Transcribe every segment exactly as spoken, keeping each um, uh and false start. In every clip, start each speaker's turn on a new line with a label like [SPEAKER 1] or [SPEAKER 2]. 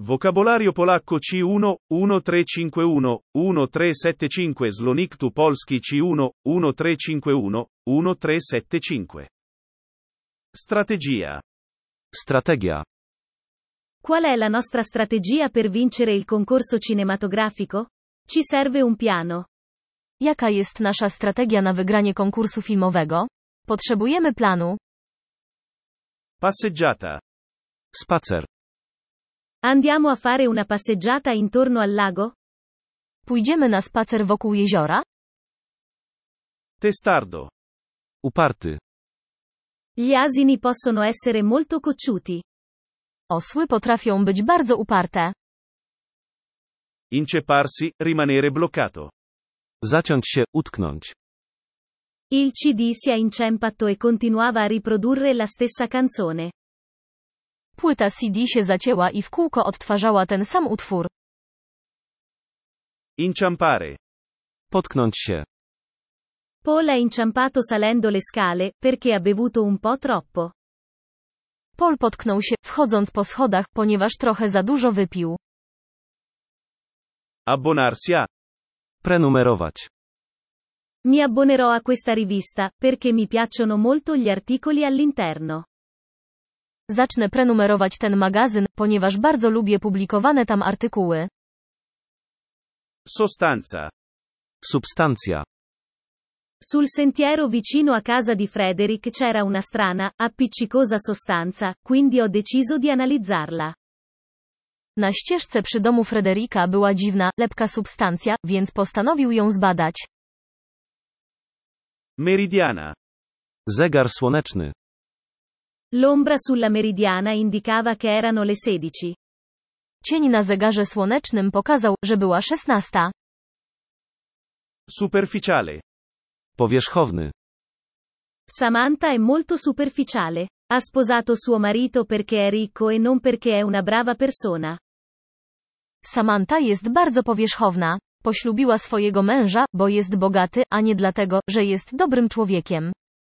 [SPEAKER 1] Vocabolario polacco C uno, uno tre cinque uno, uno tre sette cinque Zloniktu polski C uno, uno tre cinque uno, uno tre sette cinque. Strategia.
[SPEAKER 2] Strategia.
[SPEAKER 3] Qual è la nostra strategia per vincere il concorso cinematografico? Ci serve un piano.
[SPEAKER 4] Jaka jest nasza strategia na wygranie konkursu filmowego? Potrzebujemy planu.
[SPEAKER 1] Passeggiata.
[SPEAKER 2] Spacer.
[SPEAKER 3] Andiamo a fare una passeggiata intorno al lago?
[SPEAKER 4] Pójdziemy na spacer wokół jeziora?
[SPEAKER 1] Testardo.
[SPEAKER 2] Uparty.
[SPEAKER 3] Gli asini possono essere molto cocciuti.
[SPEAKER 4] Osły potrafią być bardzo uparte.
[SPEAKER 1] Incepparsi, rimanere bloccato.
[SPEAKER 2] Zaciąć się, utknąć.
[SPEAKER 3] Il C D si è incempato e continuava a riprodurre la stessa canzone.
[SPEAKER 4] Płyta C D się zacięła i w kółko odtwarzała ten sam utwór.
[SPEAKER 1] Inciampare.
[SPEAKER 2] Potknąć się.
[SPEAKER 3] Paul è inciampato salendo le scale, perché ha bevuto un po' troppo.
[SPEAKER 4] Paul potknął się, wchodząc po schodach, ponieważ trochę za dużo wypił.
[SPEAKER 1] Abbonarsi a.
[SPEAKER 2] Prenumerować.
[SPEAKER 3] Mi abbonerò a questa rivista, perché mi piacciono molto gli articoli all'interno.
[SPEAKER 4] Zacznę prenumerować ten magazyn, ponieważ bardzo lubię publikowane tam artykuły.
[SPEAKER 1] Sostanza.
[SPEAKER 2] Substancja.
[SPEAKER 3] Sul sentiero vicino a casa di Frederick c'era una strana, appiccicosa sostanza, quindi ho deciso di analizzarla.
[SPEAKER 4] Na ścieżce przy domu Frederika była dziwna, lepka substancja, więc postanowił ją zbadać.
[SPEAKER 1] Meridiana.
[SPEAKER 2] Zegar słoneczny.
[SPEAKER 3] L'ombra sulla meridiana indicava che erano le sedici.
[SPEAKER 4] Cień na zegarze słonecznym pokazał, że była szesnasta.
[SPEAKER 1] Superficiale.
[SPEAKER 2] Powierzchowny.
[SPEAKER 3] Samantha è molto superficiale. Ha sposato suo marito perché è ricco e non perché è una brava persona.
[SPEAKER 4] Samantha jest bardzo powierzchowna. Poślubiła swojego męża, bo jest bogaty, a nie dlatego, że jest dobrym człowiekiem.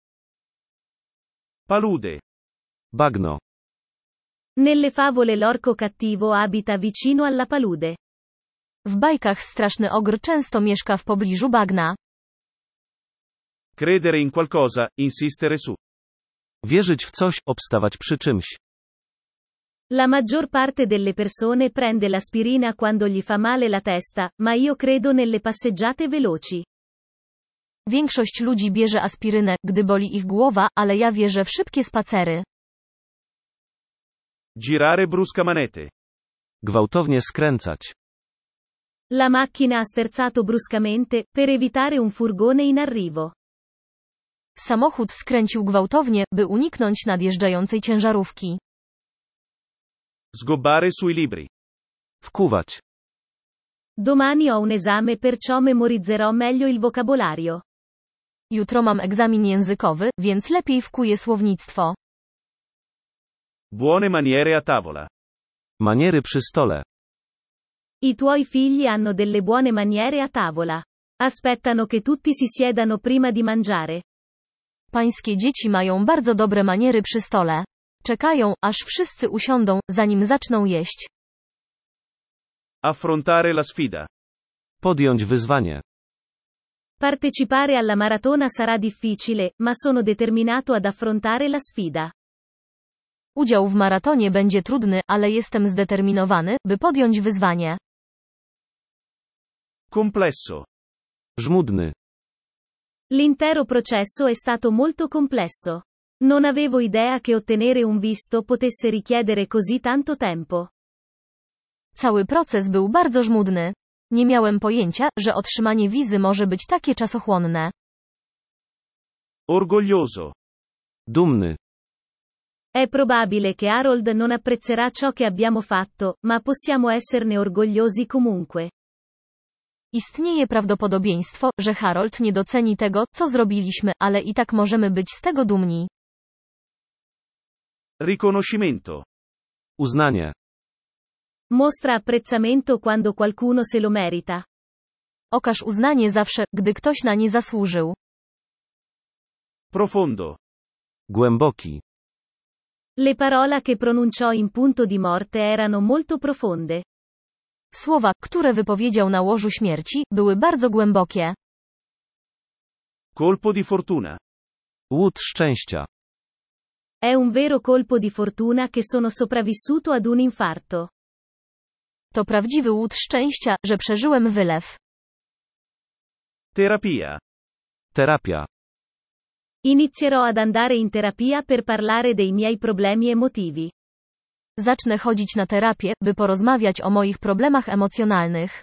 [SPEAKER 1] Palude.
[SPEAKER 2] Bagno.
[SPEAKER 3] Nelle favole l'orco cattivo abita vicino alla palude.
[SPEAKER 4] W bajkach straszny ogr często mieszka w pobliżu bagna.
[SPEAKER 1] Credere in qualcosa, insistere su.
[SPEAKER 2] Wierzyć w coś, obstawać przy czymś.
[SPEAKER 3] La maggior parte delle persone prende l'aspirina quando gli fa male la testa, ma io credo nelle passeggiate veloci.
[SPEAKER 4] Większość ludzi bierze aspirynę, gdy boli ich głowa, ale ja wierzę w szybkie spacery.
[SPEAKER 1] Girare bruscamente.
[SPEAKER 2] Gwałtownie skręcać.
[SPEAKER 3] La macchina ha sterzato bruscamente, per evitare un furgone in arrivo.
[SPEAKER 4] Samochód skręcił gwałtownie, by uniknąć nadjeżdżającej ciężarówki.
[SPEAKER 1] Sgobbare sui libri.
[SPEAKER 2] Wkuwać.
[SPEAKER 3] Domani ho un esame perciò memorizzerò meglio il vocabolario.
[SPEAKER 4] Jutro mam egzamin językowy, więc lepiej wkuję słownictwo.
[SPEAKER 1] Buone maniere a tavola.
[SPEAKER 2] Maniery przy stole.
[SPEAKER 3] I tuoi figli hanno delle buone maniere a tavola. Aspettano che tutti si siedano prima di mangiare.
[SPEAKER 4] Pańskie dzieci mają bardzo dobre maniery przy stole. Czekają, aż wszyscy usiądą, zanim zaczną jeść.
[SPEAKER 1] Affrontare la sfida.
[SPEAKER 2] Podjąć wyzwanie.
[SPEAKER 3] Partecipare alla maratona sarà difficile, ma sono determinato ad affrontare la sfida.
[SPEAKER 4] Udział w maratonie będzie trudny, ale jestem zdeterminowany, by podjąć wyzwanie.
[SPEAKER 1] Complesso.
[SPEAKER 2] Żmudny.
[SPEAKER 3] L'intero processo è stato molto complesso. Non avevo idea che ottenere un visto potesse richiedere così tanto tempo.
[SPEAKER 4] Cały proces był bardzo żmudny. Nie miałem pojęcia, że otrzymanie wizy może być takie czasochłonne.
[SPEAKER 1] Orgoglioso.
[SPEAKER 2] Dumny.
[SPEAKER 3] È probabile che Harold non apprezzerà ciò che abbiamo fatto, ma possiamo esserne orgogliosi comunque.
[SPEAKER 4] Istnieje prawdopodobieństwo, że Harold nie doceni tego, co zrobiliśmy, ale i tak możemy być z tego dumni.
[SPEAKER 1] Riconoscimento.
[SPEAKER 2] Uznanie.
[SPEAKER 3] Mostra apprezzamento quando qualcuno se lo merita.
[SPEAKER 4] Okaż uznanie zawsze, gdy ktoś na nie zasłużył.
[SPEAKER 1] Profondo.
[SPEAKER 2] Głęboki.
[SPEAKER 3] Le parole che pronunciò in punto di morte erano molto profonde.
[SPEAKER 4] Słowa, które wypowiedział na łożu śmierci, były bardzo głębokie.
[SPEAKER 1] Colpo di fortuna.
[SPEAKER 2] Łód szczęścia.
[SPEAKER 3] È un vero colpo di fortuna che sono sopravvissuto ad un infarto.
[SPEAKER 4] To prawdziwy łód szczęścia, że przeżyłem wylew.
[SPEAKER 1] Terapia.
[SPEAKER 2] Terapia.
[SPEAKER 3] Inizierò ad andare in terapia per parlare dei miei problemi emotivi.
[SPEAKER 4] Zacznę chodzić na terapię, by porozmawiać o moich problemach emocjonalnych.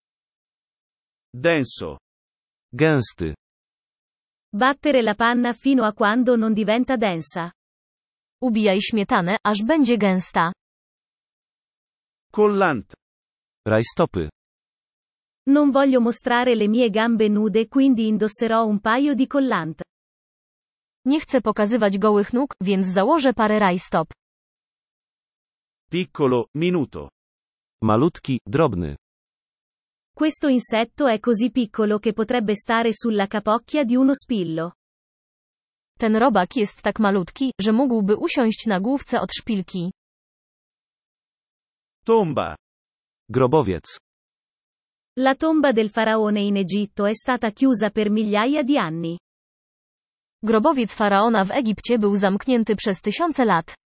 [SPEAKER 1] Denso.
[SPEAKER 2] Gęsty.
[SPEAKER 3] Battere la panna fino a quando non diventa densa.
[SPEAKER 4] Ubijaj śmietanę, aż będzie gęsta.
[SPEAKER 1] Collante.
[SPEAKER 2] Rajstopy.
[SPEAKER 3] Non voglio mostrare le mie gambe nude, quindi indosserò un paio di collant.
[SPEAKER 4] Nie chcę pokazywać gołych nóg, więc założę parę rajstop.
[SPEAKER 1] Piccolo, minuto.
[SPEAKER 2] Malutki, drobny.
[SPEAKER 3] Questo insetto è così piccolo che potrebbe stare sulla capocchia di uno spillo.
[SPEAKER 4] Ten robak jest tak malutki, że mógłby usiąść na główce od szpilki.
[SPEAKER 1] Tomba.
[SPEAKER 2] Grobowiec.
[SPEAKER 3] La tomba del faraone in Egitto è stata chiusa per migliaia di anni.
[SPEAKER 4] Grobowiec faraona w Egipcie był zamknięty przez tysiące lat.